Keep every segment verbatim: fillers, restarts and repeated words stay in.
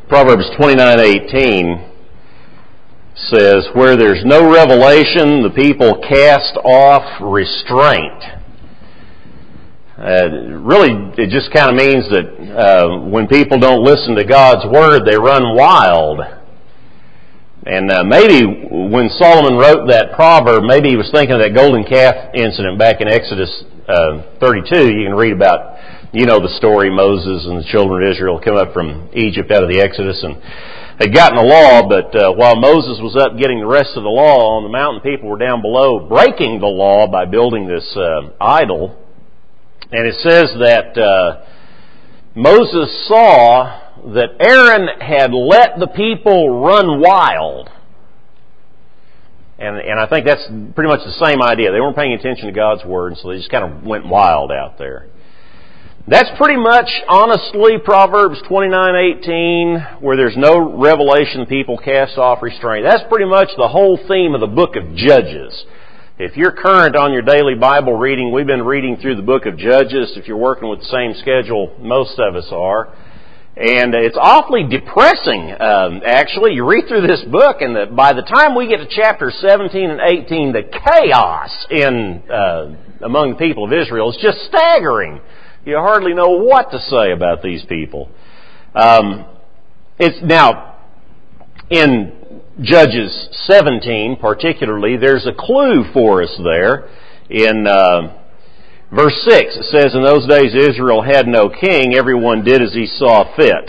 Proverbs twenty-nine eighteen says, "Where there's no revelation, the people cast off restraint." Uh, really, it just kind of means that uh, when people don't listen to God's Word, they run wild. And uh, maybe when Solomon wrote that proverb, maybe he was thinking of that golden calf incident back in Exodus uh, thirty-two. You can read about, you know the story, Moses and the children of Israel come up from Egypt out of the Exodus, and they'd gotten the law, but uh, while Moses was up getting the rest of the law on the mountain, people were down below breaking the law by building this uh, idol. And it says that uh, Moses saw that Aaron had let the people run wild. And, and I think that's pretty much the same idea. They weren't paying attention to God's Word, and so they just kind of went wild out there. That's pretty much, honestly, Proverbs twenty-nine eighteen, where there's no revelation, the people cast off restraint. That's pretty much the whole theme of the book of Judges. If you're current on your daily Bible reading, we've been reading through the book of Judges. If you're working with the same schedule most of us are. And it's awfully depressing, um, actually. You read through this book, and the, by the time we get to chapter seventeen and eighteen, the chaos in uh, among the people of Israel is just staggering. You hardly know what to say about these people. Um, it's now, in Judges seventeen particularly, there's a clue for us there. In uh, verse six, it says, "In those days Israel had no king, everyone did as he saw fit."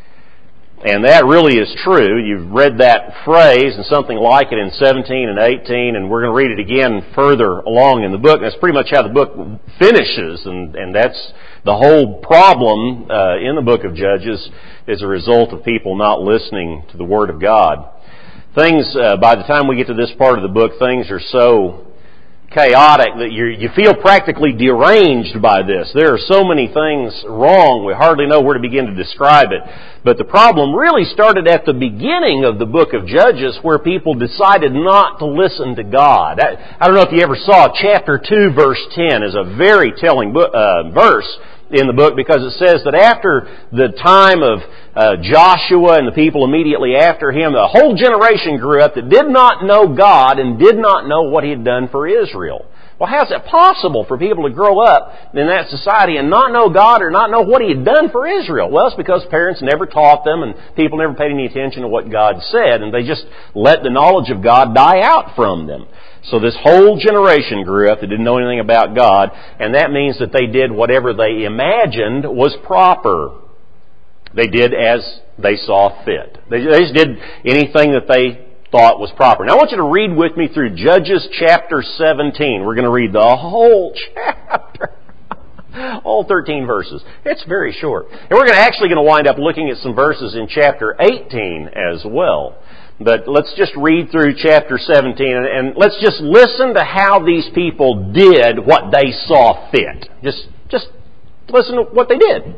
And that really is true. You've read that phrase and something like it in seventeen and eighteen, and we're going to read it again further along in the book. That's pretty much how the book finishes, and, and that's the whole problem uh, in the book of Judges is a result of people not listening to the Word of God. Things, uh, by the time we get to this part of the book, things are so chaotic that you you feel practically deranged by this. There are so many things wrong, we hardly know where to begin to describe it. But the problem really started at the beginning of the book of Judges, where people decided not to listen to God. I, I don't know if you ever saw chapter two, verse ten is a very telling book, uh, verse in the book, because it says that after the time of uh, Joshua and the people immediately after him, a whole generation grew up that did not know God and did not know what He had done for Israel. Well, how is it possible for people to grow up in that society and not know God or not know what He had done for Israel? Well, it's because parents never taught them and people never paid any attention to what God said, and they just let the knowledge of God die out from them. So this whole generation grew up that didn't know anything about God, and that means that they did whatever they imagined was proper. They did as they saw fit. They just did anything that they thought was proper. Now I want you to read with me through Judges chapter seventeen. We're going to read the whole chapter. All thirteen verses. It's very short. And we're going to actually going to wind up looking at some verses in chapter eighteen as well. But let's just read through chapter seventeen and, and let's just listen to how these people did what they saw fit. Just, just listen to what they did.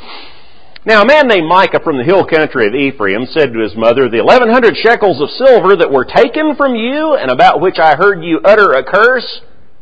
"Now a man named Micah from the hill country of Ephraim said to his mother, 'The eleven hundred shekels of silver that were taken from you and about which I heard you utter a curse,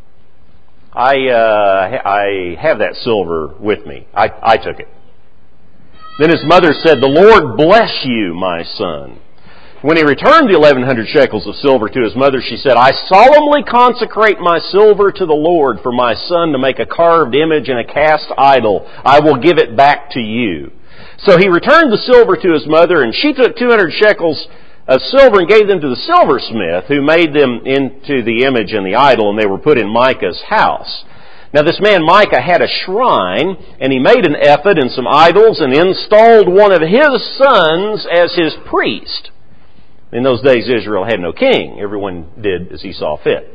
I, uh, I have that silver with me. I, I took it.' Then his mother said, 'The Lord bless you, my son.' When he returned the eleven hundred shekels of silver to his mother, she said, 'I solemnly consecrate my silver to the Lord for my son to make a carved image and a cast idol. I will give it back to you.' So he returned the silver to his mother, and she took two hundred shekels of silver and gave them to the silversmith, who made them into the image and the idol, and they were put in Micah's house. Now this man Micah had a shrine, and he made an ephod and some idols, and installed one of his sons as his priest. In those days Israel had no king. Everyone did as he saw fit.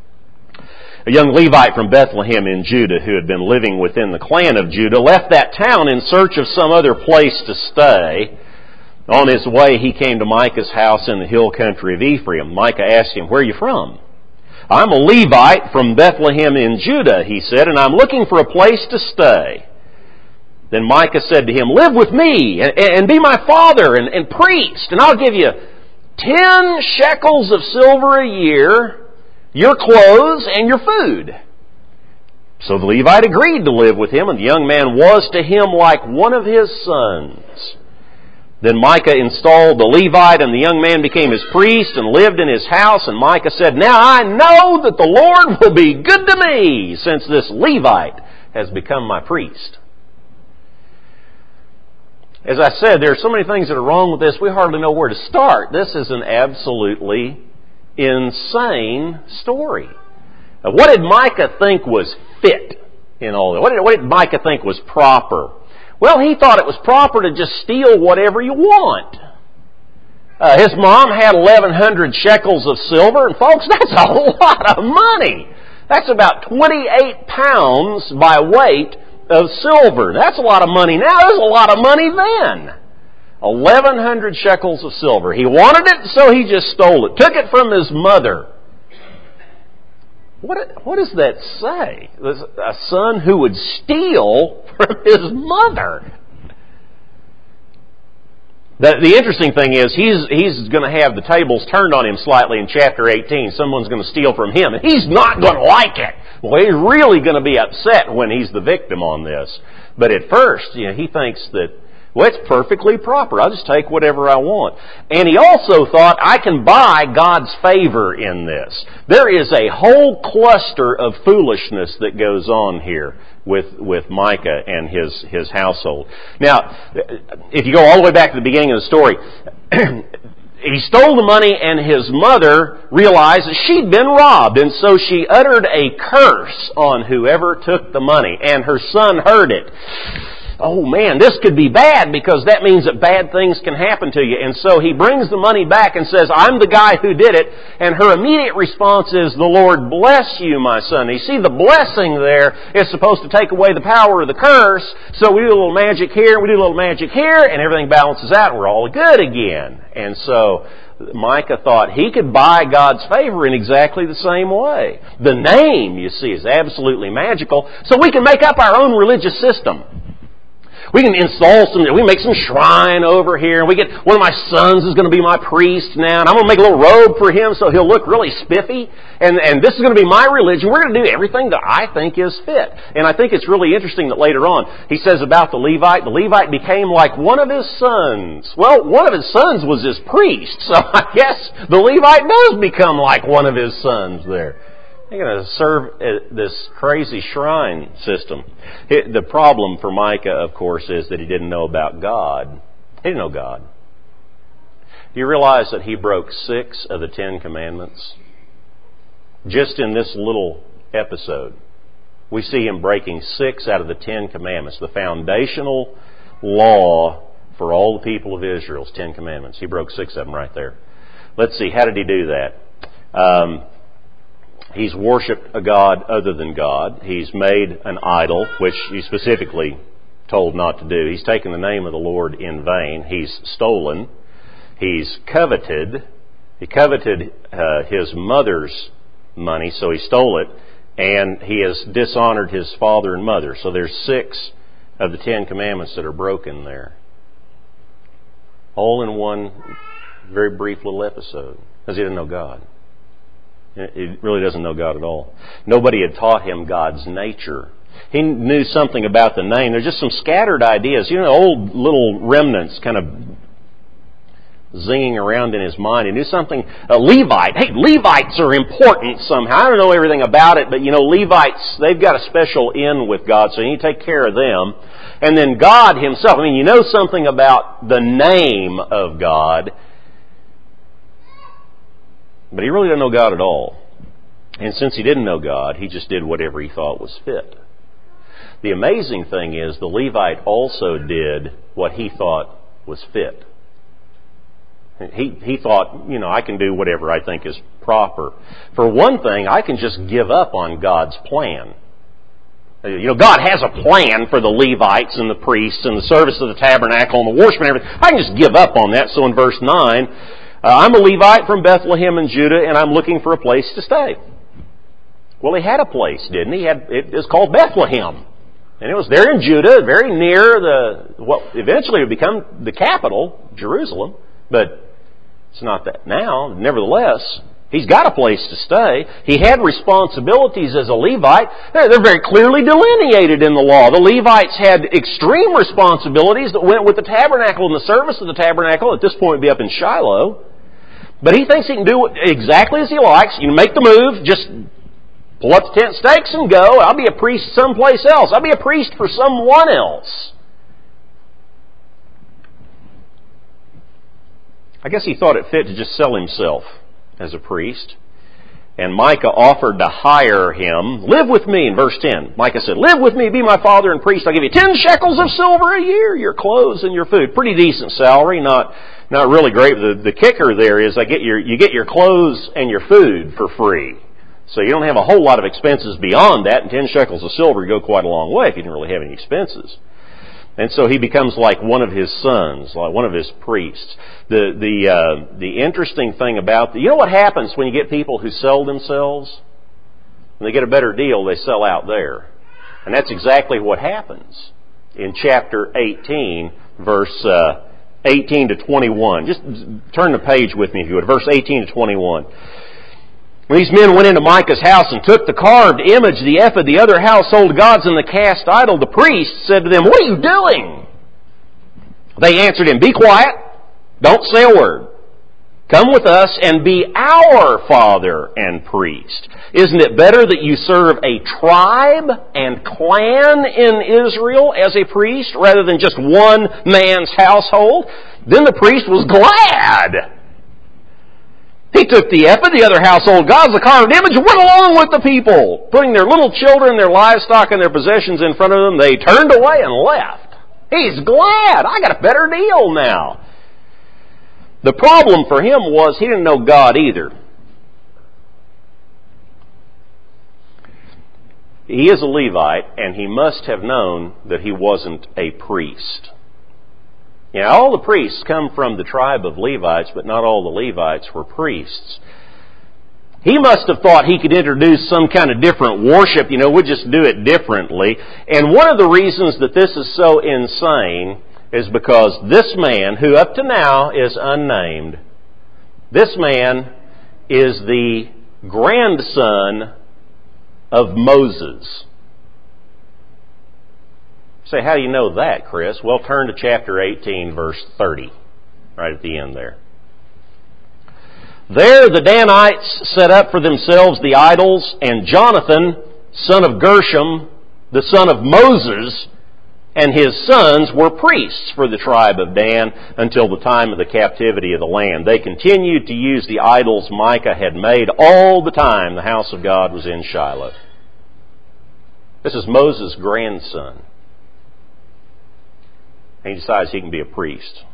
A young Levite from Bethlehem in Judah, who had been living within the clan of Judah, left that town in search of some other place to stay. On his way, he came to Micah's house in the hill country of Ephraim. Micah asked him, 'Where are you from?' 'I'm a Levite from Bethlehem in Judah,' he said, 'and I'm looking for a place to stay.' Then Micah said to him, 'Live with me and, and be my father and, and priest, and I'll give you ten shekels of silver a year, your clothes, and your food.' So the Levite agreed to live with him, and the young man was to him like one of his sons. Then Micah installed the Levite, and the young man became his priest and lived in his house. And Micah said, "Now I know that the Lord will be good to me, since this Levite has become my priest." As I said, there are so many things that are wrong with this, we hardly know where to start. This is an absolutely insane story. Now, what did Micah think was fit in all that? What did, what did Micah think was proper? Well, he thought it was proper to just steal whatever you want. Uh, his mom had eleven hundred shekels of silver, and folks, that's a lot of money. That's about twenty-eight pounds by weight of silver. That's a lot of money now. There's a lot of money then. eleven hundred shekels of silver. He wanted it, so he just stole it. Took it from his mother. What, what does that say? A son who would steal from his mother. The, the interesting thing is, he's, he's going to have the tables turned on him slightly in chapter eighteen. Someone's going to steal from him, and he's not going to like it. Well, he's really going to be upset when he's the victim on this. But at first, you know, he thinks that, well, it's perfectly proper. I'll just take whatever I want. And he also thought, I can buy God's favor in this. There is a whole cluster of foolishness that goes on here with, with Micah and his, his household. Now, if you go all the way back to the beginning of the story, he stole the money, and his mother realized that she'd been robbed, and so she uttered a curse on whoever took the money, and her son heard it. Oh man, this could be bad, because that means that bad things can happen to you. And so he brings the money back and says, I'm the guy who did it. And her immediate response is, the Lord bless you, my son. You see, the blessing there is supposed to take away the power of the curse. So we do a little magic here, we do a little magic here, and everything balances out, and we're all good again. And so Micah thought he could buy God's favor in exactly the same way. The name, you see, is absolutely magical. So we can make up our own religious system. We can install some, we can make some shrine over here. We get, one of my sons is going to be my priest now, and I'm going to make a little robe for him so he'll look really spiffy. And, and this is going to be my religion. We're going to do everything that I think is fit. And I think it's really interesting that later on, he says about the Levite, the Levite became like one of his sons. Well, one of his sons was his priest, so I guess the Levite does become like one of his sons there. They're going to serve this crazy shrine system. The problem for Micah, of course, is that he didn't know about God. He didn't know God. Do you realize that he broke six of the Ten Commandments? Just in this little episode, we see him breaking six out of the Ten Commandments. The foundational law for all the people of Israel's Ten Commandments. He broke six of them right there. Let's see, how did he do that? Um... He's worshipped a god other than God. He's made an idol, which he's specifically told not to do. He's taken the name of the Lord in vain. He's stolen. He's coveted. He coveted uh, his mother's money, so he stole it. And he has dishonored his father and mother. So there's six of the Ten Commandments that are broken there. All in one very brief little episode, because he didn't know God. He really doesn't know God at all. Nobody had taught him God's nature. He knew something about the name. There's just some scattered ideas. You know, old little remnants kind of zinging around in his mind. He knew something. A Levite. Hey, Levites are important somehow. I don't know everything about it, but you know, Levites, they've got a special in with God, so you need to take care of them. And then God himself. I mean, you know something about the name of God, but he really didn't know God at all. And since he didn't know God, he just did whatever he thought was fit. The amazing thing is the Levite also did what he thought was fit. He, he thought, you know, I can do whatever I think is proper. For one thing, I can just give up on God's plan. You know, God has a plan for the Levites and the priests and the service of the tabernacle and the worship and everything. I can just give up on that. So in verse nine, Uh, I'm a Levite from Bethlehem in Judah, and I'm looking for a place to stay. Well, he had a place, didn't he? he had, it is called Bethlehem. And it was there in Judah, very near the what eventually would become the capital, Jerusalem. But it's not that now. Nevertheless, He's got a place to stay. He had responsibilities as a Levite. They're, they're very clearly delineated in the law. The Levites had extreme responsibilities that went with the tabernacle and the service of the tabernacle. At this point, would be up in Shiloh. But he thinks he can do exactly as he likes. You can make the move, just pull up the tent stakes and go. I'll be a priest someplace else. I'll be a priest for someone else. I guess he thought it fit to just sell himself as a priest. And Micah offered to hire him. Live with me, in verse ten. Micah said, live with me, be my father and priest. I'll give you ten shekels of silver a year, your clothes and your food. Pretty decent salary, not not really great. The, the kicker there is I get your you get your clothes and your food for free. So you don't have a whole lot of expenses beyond that, and ten shekels of silver go quite a long way if you didn't really have any expenses. And so he becomes like one of his sons, like one of his priests. The the uh, the interesting thing about the, you know what happens when you get people who sell themselves? When they get a better deal, they sell out there, and that's exactly what happens in chapter eighteen, verse uh, eighteen to twenty-one. Just turn the page with me if you would. Verse eighteen to twenty-one. When these men went into Micah's house and took the carved image, the ephod, the other household gods, and the cast idol, the priest said to them, what are you doing? They answered him, be quiet, don't say a word. Come with us and be our father and priest. Isn't it better that you serve a tribe and clan in Israel as a priest rather than just one man's household? Then the priest was glad. He took the ephod, the other household gods, the carved image, and went along with the people. Putting their little children, their livestock, and their possessions in front of them, they turned away and left. He's glad. I got a better deal now. The problem for him was he didn't know God either. He is a Levite, and he must have known that he wasn't a priest. Yeah, all the priests come from the tribe of Levites, but not all the Levites were priests. He must have thought he could introduce some kind of different worship. You know, we'll just do it differently. And one of the reasons that this is so insane is because this man, who up to now is unnamed, this man is the grandson of Moses. Say, how do you know that, Chris? Well, turn to chapter eighteen, verse thirty, right at the end there. There the Danites set up for themselves the idols, and Jonathan, son of Gershom, the son of Moses, and his sons were priests for the tribe of Dan until the time of the captivity of the land. They continued to use the idols Micah had made all the time the house of God was in Shiloh. This is Moses' grandson. And he decides he can be a priest.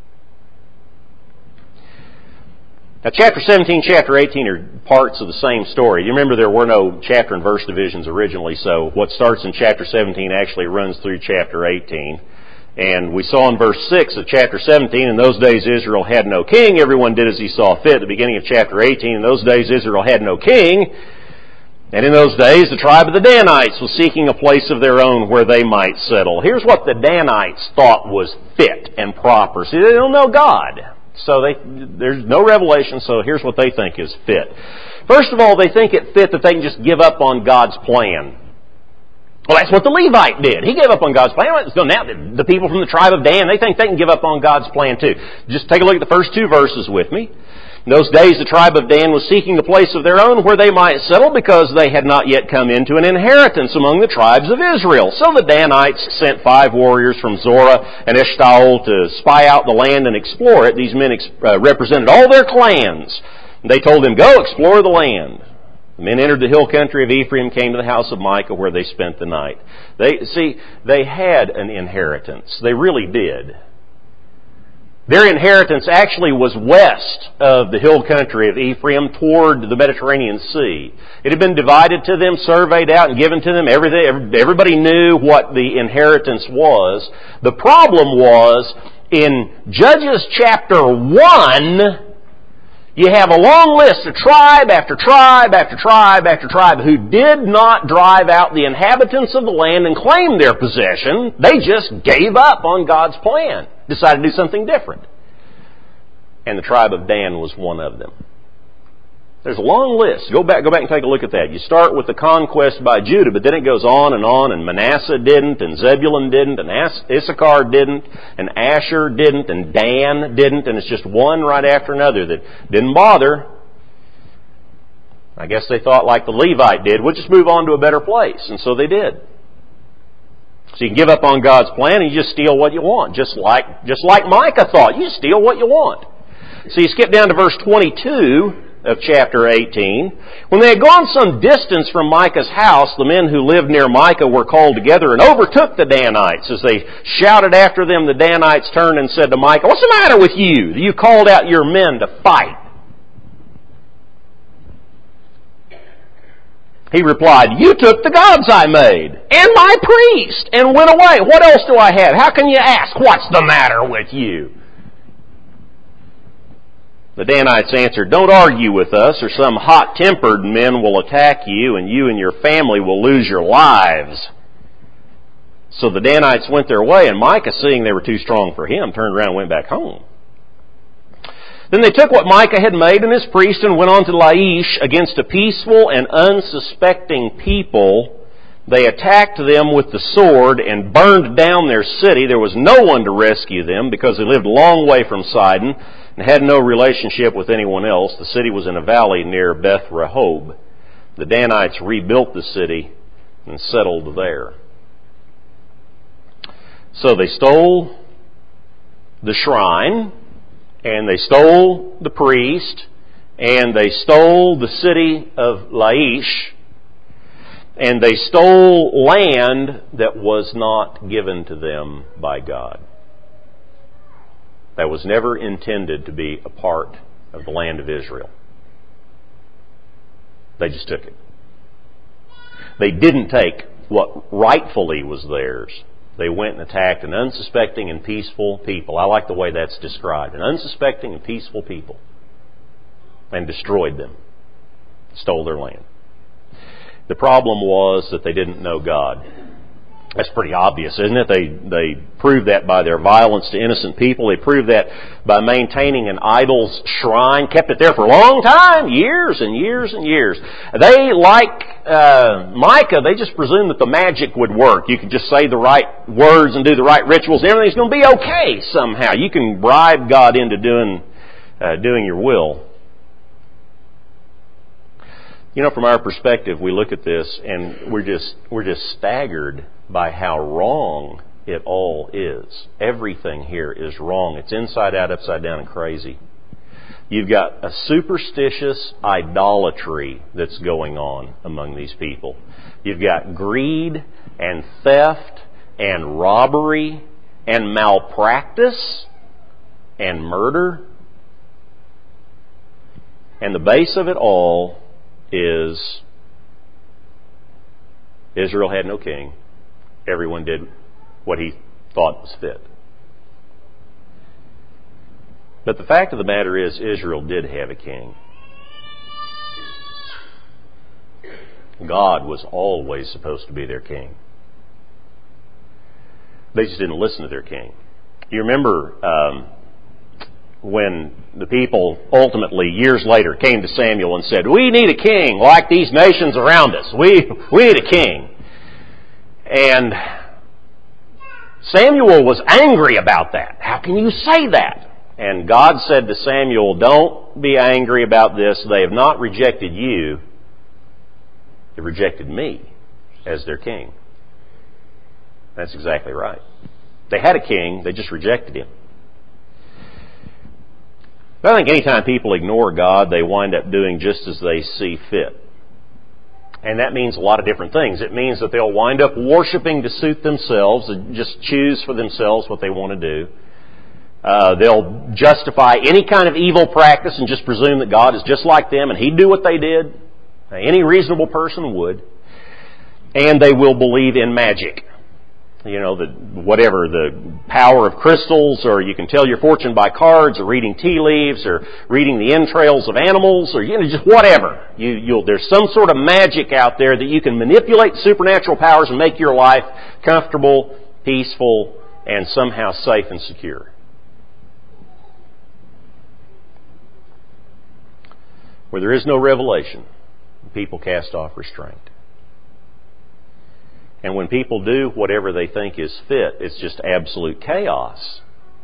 Now, chapter seventeen, chapter eighteen are parts of the same story. You remember there were no chapter and verse divisions originally, so what starts in chapter seventeen actually runs through chapter eighteen. And we saw in verse six of chapter seventeen, in those days Israel had no king. Everyone did as he saw fit. At the beginning of chapter eighteen, in those days Israel had no king. And in those days, the tribe of the Danites was seeking a place of their own where they might settle. Here's what the Danites thought was fit and proper. See, they don't know God. So they, there's no revelation, so here's what they think is fit. First of all, they think it fit that they can just give up on God's plan. Well, that's what the Levite did. He gave up on God's plan. So now the people from the tribe of Dan, they think they can give up on God's plan too. Just take a look at the first two verses with me. In those days, the tribe of Dan was seeking a place of their own where they might settle because they had not yet come into an inheritance among the tribes of Israel. So the Danites sent five warriors from Zorah and Eshtaol to spy out the land and explore it. These men ex- uh, represented all their clans. They told them, go explore the land. The men entered the hill country of Ephraim, came to the house of Micah where they spent the night. They, see, they had an inheritance. They really did. Their inheritance actually was west of the hill country of Ephraim toward the Mediterranean Sea. It had been divided to them, surveyed out, and given to them. Everything, everybody knew what the inheritance was. The problem was, in Judges chapter one, you have a long list of tribe after tribe after tribe after tribe who did not drive out the inhabitants of the land and claim their possession. They just gave up on God's plan. Decided to do something different. And the tribe of Dan was one of them. There's a long list. Go back, go back and take a look at that. You start with the conquest by Judah, but then it goes on and on, and Manasseh didn't, and Zebulun didn't, and Issachar didn't, and Asher didn't, and Dan didn't, and it's just one right after another that didn't bother. I guess they thought like the Levite did, we'll just move on to a better place, and so they did. So you can give up on God's plan and you just steal what you want, just like, just like Micah thought. You steal what you want. So you skip down to verse twenty-two of chapter eighteen. When they had gone some distance from Micah's house, the men who lived near Micah were called together and overtook the Danites. As they shouted after them, the Danites turned and said to Micah, "What's the matter with you? You called out your men to fight." He replied, "You took the gods I made, and my priest, and went away. What else do I have? How can you ask, what's the matter with you?" The Danites answered, "Don't argue with us, or some hot-tempered men will attack you, and you and your family will lose your lives." So the Danites went their way, and Micah, seeing they were too strong for him, turned around and went back home. Then they took what Micah had made and his priest and went on to Laish against a peaceful and unsuspecting people. They attacked them with the sword and burned down their city. There was no one to rescue them because they lived a long way from Sidon and had no relationship with anyone else. The city was in a valley near Beth Rehob. The Danites rebuilt the city and settled there. So they stole the shrine, and they stole the priest, and they stole the city of Laish, and they stole land that was not given to them by God. That was never intended to be a part of the land of Israel. They just took it. They didn't take what rightfully was theirs. They went and attacked an unsuspecting and peaceful people. I like the way that's described. An unsuspecting and peaceful people. And destroyed them. Stole their land. The problem was that they didn't know God. That's pretty obvious, isn't it? They they proved that by their violence to innocent people. They proved that by maintaining an idol's shrine. Kept it there for a long time. Years and years and years. They, like uh, Micah, they just presumed that the magic would work. You could just say the right words and do the right rituals. And everything's going to be okay somehow. You can bribe God into doing uh, doing your will. You know, from our perspective, we look at this and we're just we're just staggered by how wrong it all is. Everything here is wrong. It's inside out, upside down, and crazy. You've got a superstitious idolatry that's going on among these people. You've got greed and theft and robbery and malpractice and murder. And the base of it all is Israel had no king. Everyone did what he thought was fit. But the fact of the matter is, Israel did have a king. God was always supposed to be their king. They just didn't listen to their king. You remember um, when the people ultimately, years later, came to Samuel and said, "We need a king like these nations around us. We, we need a king." And Samuel was angry about that. How can you say that? And God said to Samuel, "Don't be angry about this. They have not rejected you. They rejected me as their king." That's exactly right. They had a king, they just rejected him. But I think anytime people ignore God, they wind up doing just as they see fit. And that means a lot of different things. It means that they'll wind up worshiping to suit themselves and just choose for themselves what they want to do. Uh, they'll justify any kind of evil practice and just presume that God is just like them and He'd do what they did. Any reasonable person would. And they will believe in magic. You know, the, whatever, the power of crystals, or you can tell your fortune by cards, or reading tea leaves, or reading the entrails of animals, or you know, just whatever. You, you'll, there's some sort of magic out there that you can manipulate supernatural powers and make your life comfortable, peaceful, and somehow safe and secure. Where there is no revelation, people cast off restraint. And when people do whatever they think is fit, it's just absolute chaos.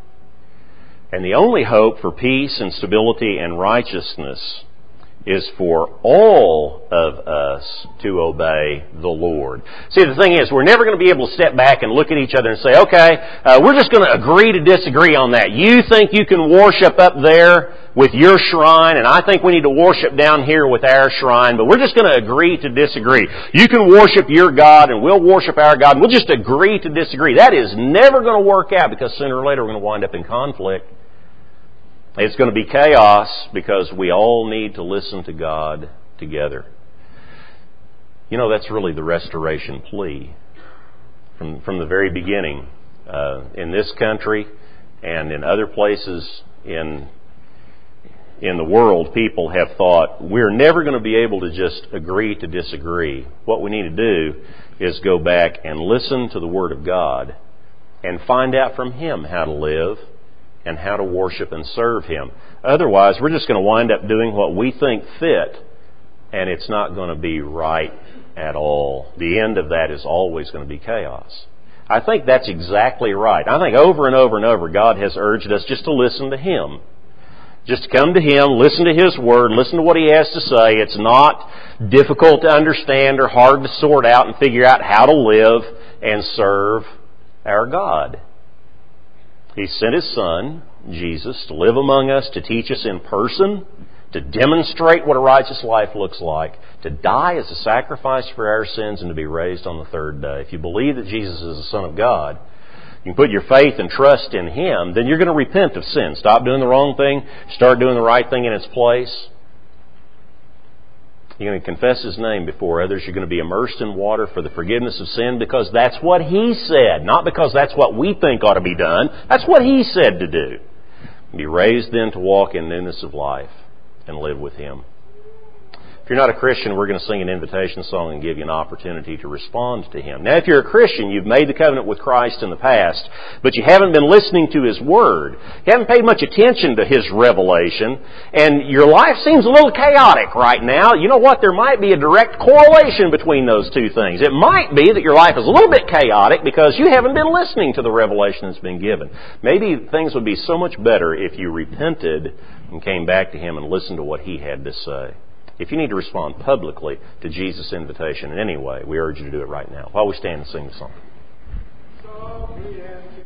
And the only hope for peace and stability and righteousness is for all of us to obey the Lord. See, the thing is, we're never going to be able to step back and look at each other and say, okay, uh, we're just going to agree to disagree on that. You think you can worship up there with your shrine, and I think we need to worship down here with our shrine, but we're just going to agree to disagree. You can worship your God, and we'll worship our God, and we'll just agree to disagree. That is never going to work out, because sooner or later we're going to wind up in conflict. It's going to be chaos because we all need to listen to God together. You know, that's really the restoration plea. From, from the very beginning, uh, in this country and in other places in, in the world, people have thought, we're never going to be able to just agree to disagree. What we need to do is go back and listen to the Word of God and find out from Him how to live and how to worship and serve Him. Otherwise, we're just going to wind up doing what we think fit, and it's not going to be right at all. The end of that is always going to be chaos. I think that's exactly right. I think over and over and over, God has urged us just to listen to Him. Just to come to Him, listen to His Word, listen to what He has to say. It's not difficult to understand or hard to sort out and figure out how to live and serve our God. He sent His Son, Jesus, to live among us, to teach us in person, to demonstrate what a righteous life looks like, to die as a sacrifice for our sins, and to be raised on the third day. If you believe that Jesus is the Son of God, you can put your faith and trust in Him, then you're going to repent of sin. Stop doing the wrong thing, start doing the right thing in its place. You're going to confess His name before others. You're going to be immersed in water for the forgiveness of sin because that's what He said, not because that's what we think ought to be done. That's what He said to do. Be raised then to walk in newness of life and live with Him. If you're not a Christian, we're going to sing an invitation song and give you an opportunity to respond to Him. Now, if you're a Christian, you've made the covenant with Christ in the past, but you haven't been listening to His Word. You haven't paid much attention to His revelation, and your life seems a little chaotic right now. You know what? There might be a direct correlation between those two things. It might be that your life is a little bit chaotic because you haven't been listening to the revelation that's been given. Maybe things would be so much better if you repented and came back to Him and listened to what He had to say. If you need to respond publicly to Jesus' invitation in any way, we urge you to do it right now while we stand and sing the song.